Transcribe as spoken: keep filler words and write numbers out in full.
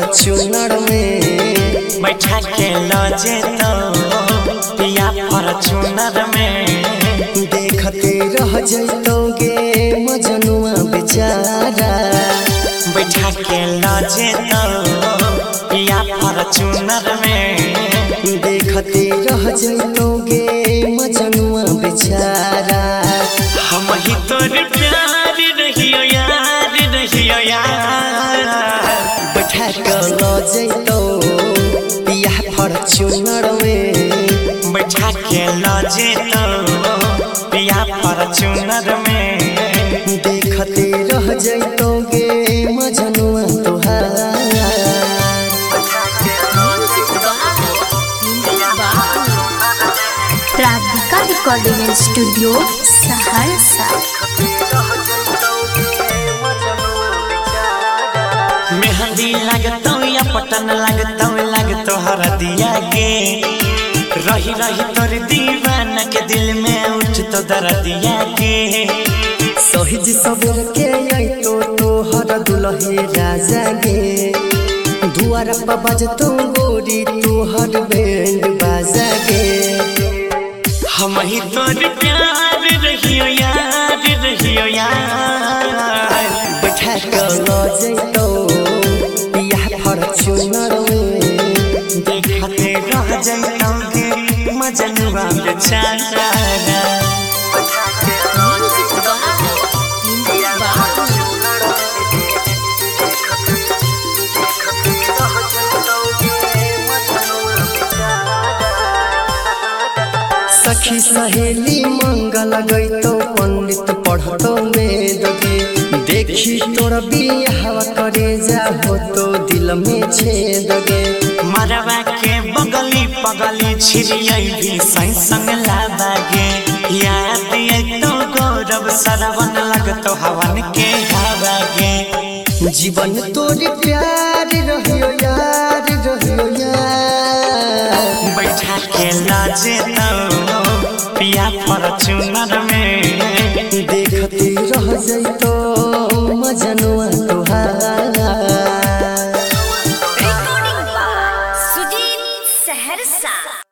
Fortuner में बैठा के लजे तो पिया फॉर्च्यूनर में देखते रह जैतोगे मजनुआ बेचारा। बैठा के लजे तो पिया फॉर्च्यूनर में देखते रह जैतोगे मजनुआ बेचारा। हम ही तोर प्यार रहियो यार रहियो यार। बैठा के लजैतो पिया फॉर्च्यूनर में बैठा के लजे तो पिया फॉर्च्यूनर में देखते रह जैतोगे मजनुआ तुहार। Radhika recording studio Saharsa. मेहंदी लगतो या पटन लगतो लगतो हरदिया के रही रही तोर दीवाना के दिल में उठ तो दर्दिया के। सहिज सबेर के आइतो तोहर दुल्हे राजा गे दुआर पर बजतो गोरी तोहर बैंड बाजा गे। हम ही तोर प्यार रहियो यार रहियो यार। बैठा के लजैतो पिया फॉर्च्यूनर में देखते रह जाओगे मजनुआ बेचारा। सखी सहेली मंगल गईतो पंडित पढ़तो वेद गे देखी तोर बियाह करे जा हो तो दिल में छेद गे। मरवा के बगली पगली छिड़ियई भी सही संग लागे याद आई तो गौरव सरवन लगतो हवन के हवा गे। जीवन तोर प्यार रहियो यार रहियो यार। बैठा के लाजे तो पिया फॉर्च्यूनर में देखते रह जैतो मजनुआ तुहार। Recording by Sujeet Saharsa.